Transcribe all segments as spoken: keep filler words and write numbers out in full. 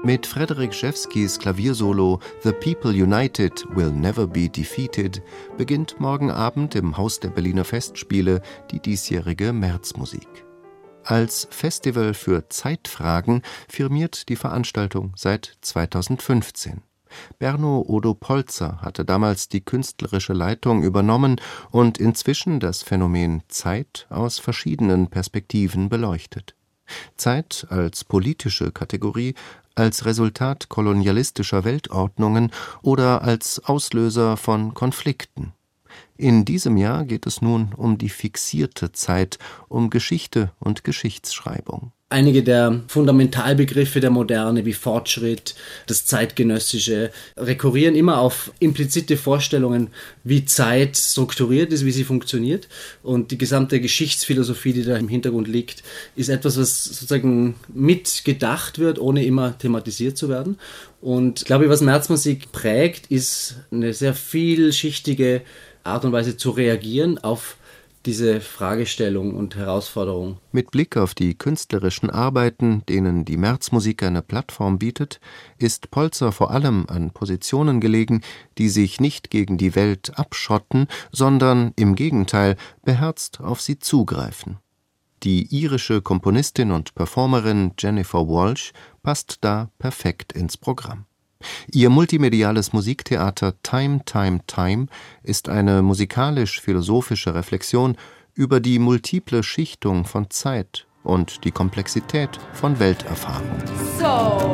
Mit Frederic Rzewskis Klaviersolo »The People United will never be defeated« beginnt morgen Abend im Haus der Berliner Festspiele die diesjährige Märzmusik. Als Festival für Zeitfragen firmiert die Veranstaltung seit zweitausendfünfzehn. Berno Odo Polzer hatte damals die künstlerische Leitung übernommen und inzwischen das Phänomen Zeit aus verschiedenen Perspektiven beleuchtet. Zeit als politische Kategorie, als Resultat kolonialistischer Weltordnungen oder als Auslöser von Konflikten. In diesem Jahr geht es nun um die fixierte Zeit, um Geschichte und Geschichtsschreibung. Einige der Fundamentalbegriffe der Moderne wie Fortschritt, das Zeitgenössische, rekurrieren immer auf implizite Vorstellungen, wie Zeit strukturiert ist, wie sie funktioniert. Und die gesamte Geschichtsphilosophie, die da im Hintergrund liegt, ist etwas, was sozusagen mitgedacht wird, ohne immer thematisiert zu werden. Und ich glaube, was Märzmusik prägt, ist eine sehr vielschichtige Art und Weise zu reagieren auf diese Fragestellung und Herausforderung. Mit Blick auf die künstlerischen Arbeiten, denen die Märzmusik eine Plattform bietet, ist Polzer vor allem an Positionen gelegen, die sich nicht gegen die Welt abschotten, sondern im Gegenteil beherzt auf sie zugreifen. Die irische Komponistin und Performerin Jennifer Walsh passt da perfekt ins Programm. Ihr multimediales Musiktheater Time, Time, Time ist eine musikalisch-philosophische Reflexion über die multiple Schichtung von Zeit und die Komplexität von Welterfahrung. So,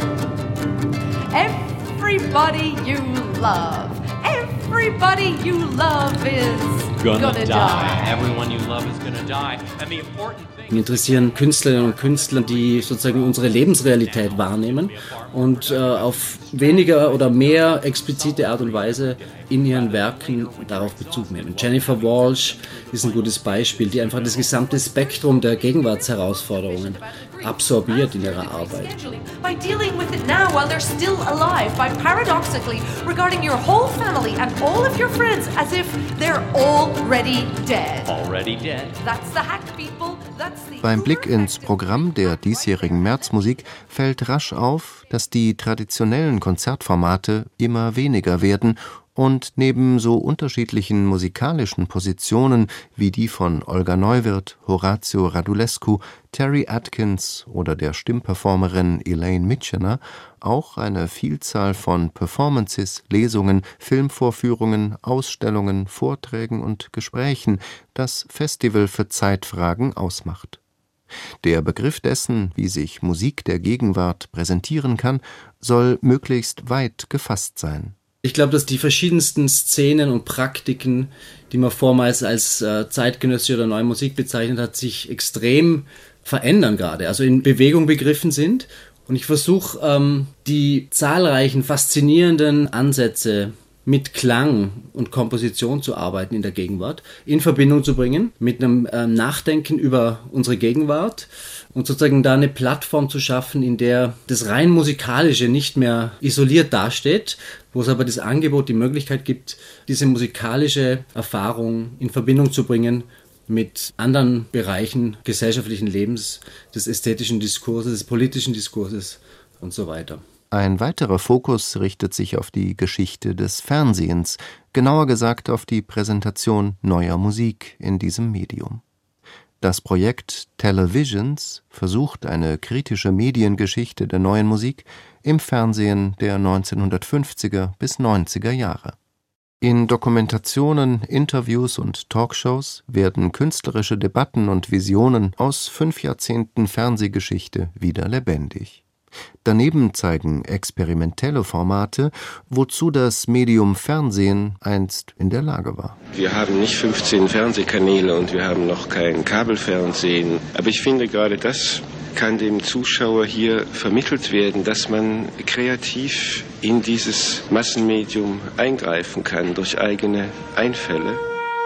everybody you love, everybody you love is gonna, gonna die. die. Everyone you love is gonna die. And the important thing Mich interessieren Künstlerinnen und Künstler, die sozusagen unsere Lebensrealität wahrnehmen und äh, auf weniger oder mehr explizite Art und Weise in ihren Werken darauf Bezug nehmen. Jennifer Walsh ist ein gutes Beispiel, die einfach das gesamte Spektrum der Gegenwartsherausforderungen absorbiert in ihrer Arbeit. By dealing with it now while they're still alive, by paradoxically regarding your whole family and all of your friends as if they're already dead. already dead. That's the hack, people. That's the Beim Blick ins Programm der diesjährigen Märzmusik fällt rasch auf, dass die traditionellen Konzertformate immer weniger werden und neben so unterschiedlichen musikalischen Positionen wie die von Olga Neuwirth, Horatio Radulescu, Terry Atkins oder der Stimmperformerin Elaine Mitchener auch eine Vielzahl von Performances, Lesungen, Filmvorführungen, Ausstellungen, Vorträgen und Gesprächen das Festival für Zeitfragen ausmacht. Der Begriff dessen, wie sich Musik der Gegenwart präsentieren kann, soll möglichst weit gefasst sein. Ich glaube, dass die verschiedensten Szenen und Praktiken, die man vormals als äh, zeitgenössische oder neue Musik bezeichnet hat, sich extrem verändern gerade, also in Bewegung begriffen sind. Und ich versuche, ähm, die zahlreichen faszinierenden Ansätze mit Klang und Komposition zu arbeiten in der Gegenwart, in Verbindung zu bringen mit einem äh, Nachdenken über unsere Gegenwart und sozusagen da eine Plattform zu schaffen, in der das rein Musikalische nicht mehr isoliert dasteht, wo es aber das Angebot, die Möglichkeit gibt, diese musikalische Erfahrung in Verbindung zu bringen mit anderen Bereichen gesellschaftlichen Lebens, des ästhetischen Diskurses, des politischen Diskurses und so weiter. Ein weiterer Fokus richtet sich auf die Geschichte des Fernsehens, genauer gesagt auf die Präsentation neuer Musik in diesem Medium. Das Projekt Televisions versucht eine kritische Mediengeschichte der neuen Musik im Fernsehen der neunzehnhundertfünfziger bis neunziger Jahre. In Dokumentationen, Interviews und Talkshows werden künstlerische Debatten und Visionen aus fünf Jahrzehnten Fernsehgeschichte wieder lebendig. Daneben zeigen experimentelle Formate, wozu das Medium Fernsehen einst in der Lage war. Wir haben nicht fünfzehn Fernsehkanäle und wir haben noch kein Kabelfernsehen. Aber ich finde, gerade das kann dem Zuschauer hier vermittelt werden, dass man kreativ in dieses Massenmedium eingreifen kann durch eigene Einfälle.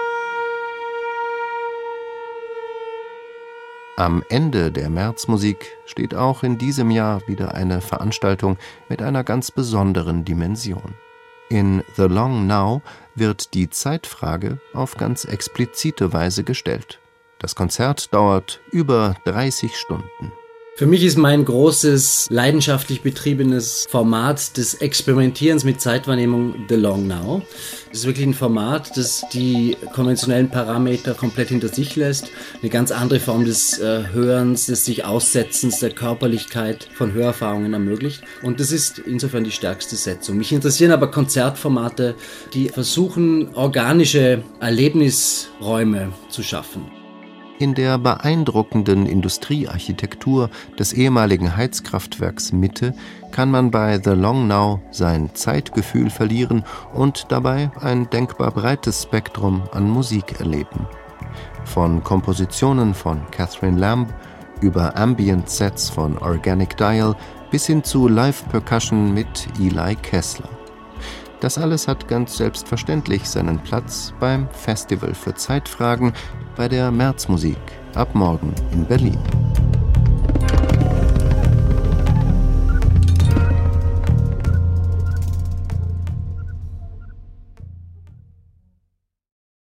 Am Ende der Märzmusik steht auch in diesem Jahr wieder eine Veranstaltung mit einer ganz besonderen Dimension. In The Long Now wird die Zeitfrage auf ganz explizite Weise gestellt. Das Konzert dauert über dreißig Stunden. Für mich ist mein großes, leidenschaftlich betriebenes Format des Experimentierens mit Zeitwahrnehmung The Long Now. Es ist wirklich ein Format, das die konventionellen Parameter komplett hinter sich lässt. Eine ganz andere Form des äh, Hörens, des sich Aussetzens, der Körperlichkeit von Hörerfahrungen ermöglicht. Und das ist insofern die stärkste Setzung. Mich interessieren aber Konzertformate, die versuchen, organische Erlebnisräume zu schaffen. In der beeindruckenden Industriearchitektur des ehemaligen Heizkraftwerks Mitte kann man bei The Long Now sein Zeitgefühl verlieren und dabei ein denkbar breites Spektrum an Musik erleben. Von Kompositionen von Catherine Lamb über Ambient-Sets von Organic Dial bis hin zu Live-Percussion mit Eli Kessler. Das alles hat ganz selbstverständlich seinen Platz beim Festival für Zeitfragen bei der Märzmusik ab morgen in Berlin.